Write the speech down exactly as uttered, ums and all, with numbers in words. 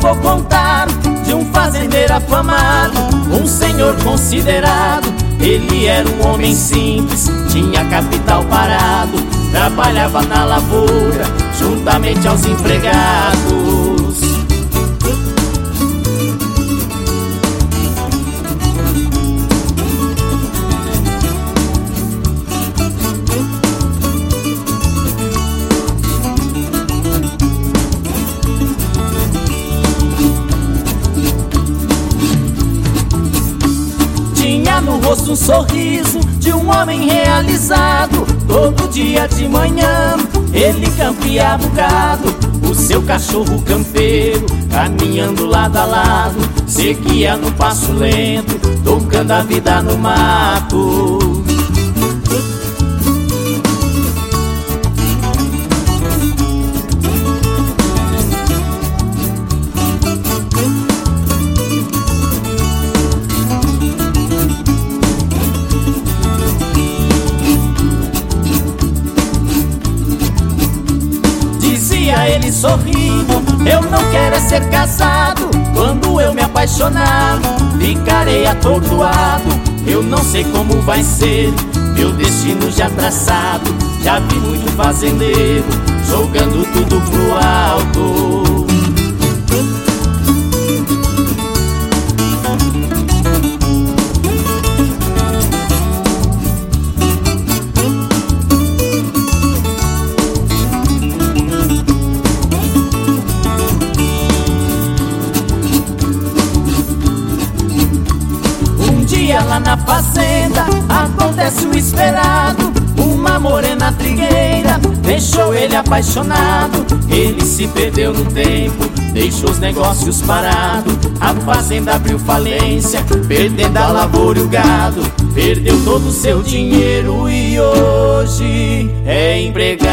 vou contar de um fazendeiro afamado, um senhor considerado. Ele era um homem simples, tinha capital parado, trabalhava na lavoura juntamente aos empregados. Tinha no rosto um sorriso de um homem realizado. Todo dia de manhã ele campeava o gado. O seu cachorro campeiro, caminhando lado a lado, seguia no passo lento, tocando a vida no mato. Ele sorrindo, eu não quero é ser casado. Quando eu me apaixonar, ficarei atordoado. Eu não sei como vai ser meu destino já traçado. Já vi muito fazendeiro jogando tudo pro alto. Lá na fazenda acontece o esperado. Uma morena trigueira deixou ele apaixonado. Ele se perdeu no tempo, deixou os negócios parados. A fazenda abriu falência, perdendo a lavoura e o gado. Perdeu todo o seu dinheiro e hoje é empregado.